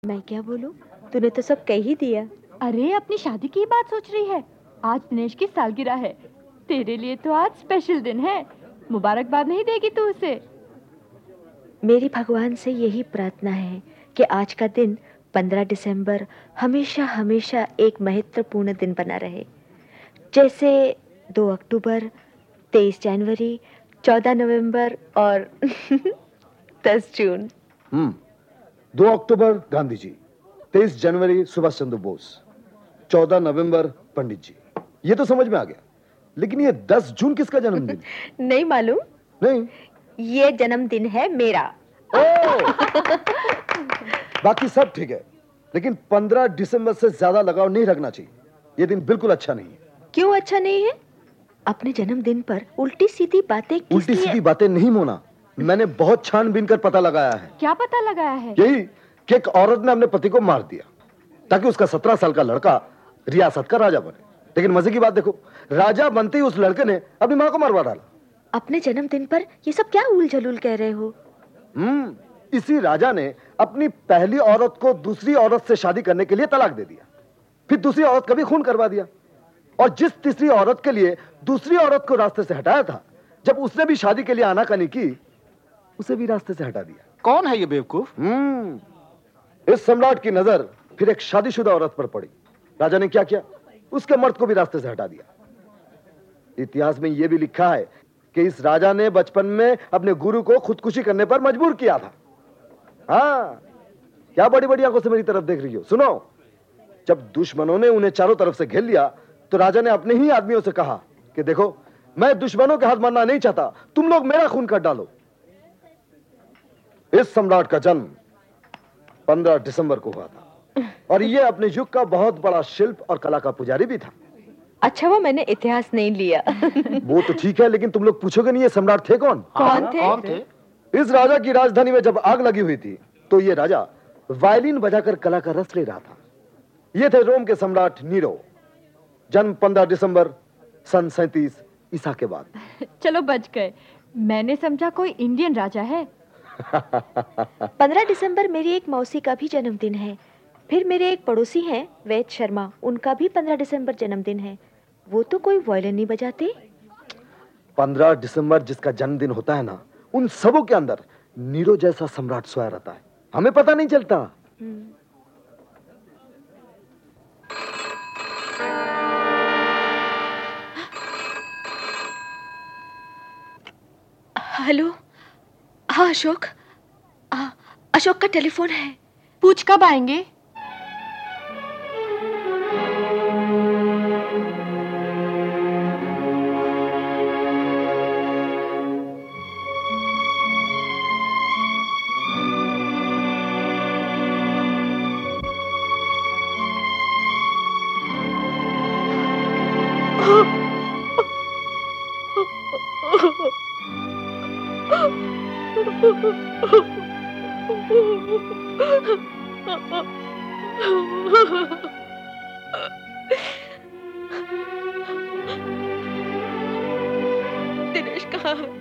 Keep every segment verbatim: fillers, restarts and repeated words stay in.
मैं क्या बोलूं? तूने तो सब कह ही दिया। अरे अपनी शादी की बात सोच रही है। आज दिनेश की सालगिरह है। तेरे लिए तो आज स्पेशल दिन है। मुबारकबाद नहीं देगी तू उसे? मेरी भगवान से यही प्रार्थना है कि आज का दिन पंद्रह दिसंबर हमेशा हमेशा एक महत्वपूर्ण दिन बना रहे। जैसे दो अक्टूबर, तेईस जनवरी, चौदह नवंबर और दस जून। हम्म दो अक्टूबर गांधी जी, तेईस जनवरी सुभाष चंद्र बोस, चौदह नवंबर पंडित जी। ये तो समझ में आ गया, लेकिन ये दस जून किसका जन्मदिन? नहीं मालूम? नहीं, ये जन्मदिन है मेरा। बाकी सब ठीक है, लेकिन पंद्रह दिसंबर से ज्यादा लगाव नहीं रखना चाहिए। ये दिन बिल्कुल अच्छा नहीं है। क्यों अच्छा नहीं है? अपने जन्मदिन पर उल्टी सीधी बातें किस उल्टी लिए? सीधी बातें नहीं मोना, मैंने बहुत छानबीन कर पता लगाया है। क्या पता लगाया है? यही कि एक औरत ने अपने पति को मार दिया ताकि उसका सत्रह साल का लड़का रियासत का राजा बने। लेकिन मजे की बात देखो, राजा बनते ही उस लड़के ने अपनी मां को मरवा डाला। अपने जन्मदिन पर ये सब क्या उल जलूल कह रहे हो? हम्म इसी राजा ने अपनी पहली औरत को दूसरी औरत से शादी करने के लिए तलाक दे दिया, फिर दूसरी औरत का भी खून करवा दिया, और जिस तीसरी औरत के लिए दूसरी औरत को रास्ते से हटाया था, जब उसने भी शादी के लिए आनाकानी की, उसे भी रास्ते से हटा दिया। कौन है ये बेवकूफ? हम्म इस सम्राट की नजर फिर एक शादीशुदा औरत पर पड़ी। राजा ने क्या किया? उसके मर्द को भी रास्ते से हटा दिया। इतिहास में यह भी लिखा है कि इस राजा ने बचपन में अपने गुरु को खुदकुशी करने पर मजबूर किया था। हाँ, क्या बड़ी बड़ी आंखों से मेरी तरफ देख रही हो? सुनो, जब दुश्मनों ने उन्हें चारों तरफ से घेर लिया तो राजा ने अपने ही आदमियों से कहा कि देखो, मैं दुश्मनों के हाथ मरना नहीं चाहता, तुम लोग मेरा खून कर डालो। इस सम्राट का जन्म पंद्रह दिसंबर को हुआ था, और यह अपने युग का बहुत बड़ा शिल्प और कला का पुजारी भी था। अच्छा, वो मैंने इतिहास नहीं लिया। वो तो ठीक है, लेकिन तुम लोग पूछोगे नहीं ये सम्राट थे कौन? कौन थे? कौन थे? इस राजा की राजधानी में जब आग लगी हुई थी तो ये राजा वायलिन बजाकर कला का रस ले रहा था। ये थे रोम के सम्राट नीरो। जन्म पंद्रह दिसंबर सन सैंतीस ईसा के बाद। चलो बच गए, मैंने समझा कोई इंडियन राजा है। पंद्रह दिसंबर मेरी एक मौसी का भी जन्मदिन है। फिर मेरे एक पड़ोसी हैं वैद शर्मा, उनका भी पंद्रह दिसंबर जन्मदिन है। वो तो कोई वायलिन नहीं बजाते। पंद्रह दिसंबर जिसका जन्मदिन होता है ना, उन सबों के अंदर नीरो जैसा सम्राट सोया रहता है, हमें पता नहीं चलता। हेलो, हाँ अशोक। आ, अशोक का टेलीफोन है। पूछ कब आएंगे? दिनेश कहाँ है?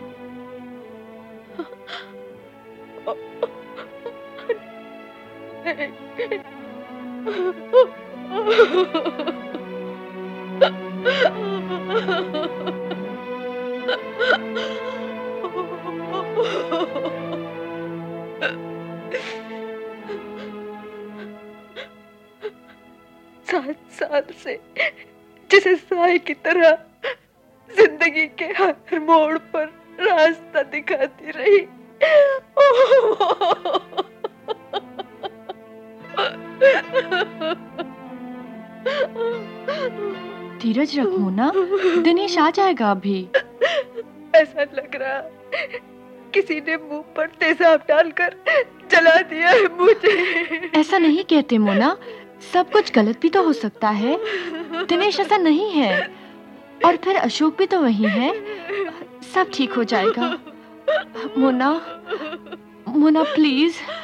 सात साल से जिसे साए की तरह जिंदगी के हर मोड़ पर रास्ता दिखाती रही, धीरज रख मोना, दिनेश आ जाएगा अभी। ऐसा लग रहा किसी ने मुंह पर तेजाब डालकर जला दिया है मुझे। ऐसा नहीं कहते मोना, सब कुछ गलत भी तो हो सकता है। दिनेश ऐसा नहीं है, और फिर अशोक भी तो वही है। सब ठीक हो जाएगा। मोना, मोना प्लीज।